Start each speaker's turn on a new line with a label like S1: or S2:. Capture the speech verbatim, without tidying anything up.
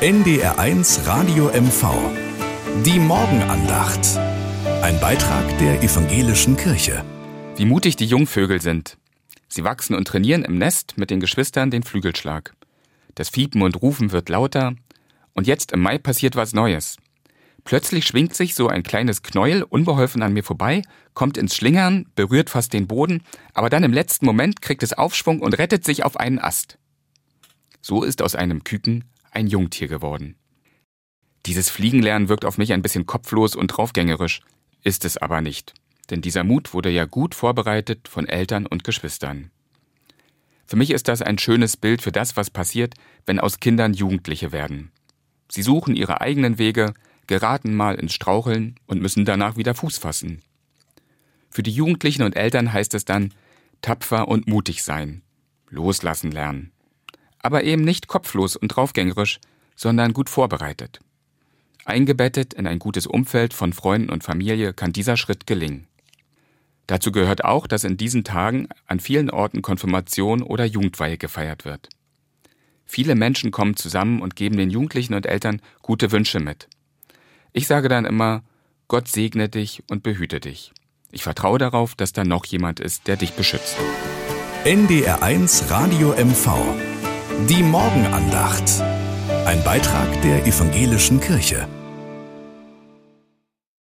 S1: N D R eins Radio M V. Die Morgenandacht. Ein Beitrag der Evangelischen Kirche.
S2: Wie mutig die Jungvögel sind. Sie wachsen und trainieren im Nest mit den Geschwistern den Flügelschlag. Das Fiepen und Rufen wird lauter. Und jetzt im Mai passiert was Neues. Plötzlich schwingt sich so ein kleines Knäuel unbeholfen an mir vorbei, kommt ins Schlingern, berührt fast den Boden, aber dann im letzten Moment kriegt es Aufschwung und rettet sich auf einen Ast. So ist aus einem Küken ein Jungtier geworden. Dieses Fliegenlernen wirkt auf mich ein bisschen kopflos und draufgängerisch, ist es aber nicht, denn dieser Mut wurde ja gut vorbereitet von Eltern und Geschwistern. Für mich ist das ein schönes Bild für das, was passiert, wenn aus Kindern Jugendliche werden. Sie suchen ihre eigenen Wege, geraten mal ins Straucheln und müssen danach wieder Fuß fassen. Für die Jugendlichen und Eltern heißt es dann, tapfer und mutig sein, loslassen lernen. Aber eben nicht kopflos und draufgängerisch, sondern gut vorbereitet. Eingebettet in ein gutes Umfeld von Freunden und Familie kann dieser Schritt gelingen. Dazu gehört auch, dass in diesen Tagen an vielen Orten Konfirmation oder Jugendweihe gefeiert wird. Viele Menschen kommen zusammen und geben den Jugendlichen und Eltern gute Wünsche mit. Ich sage dann immer, Gott segne dich und behüte dich. Ich vertraue darauf, dass da noch jemand ist, der dich beschützt.
S1: N D R eins Radio M V. Die Morgenandacht. Ein Beitrag der Evangelischen Kirche.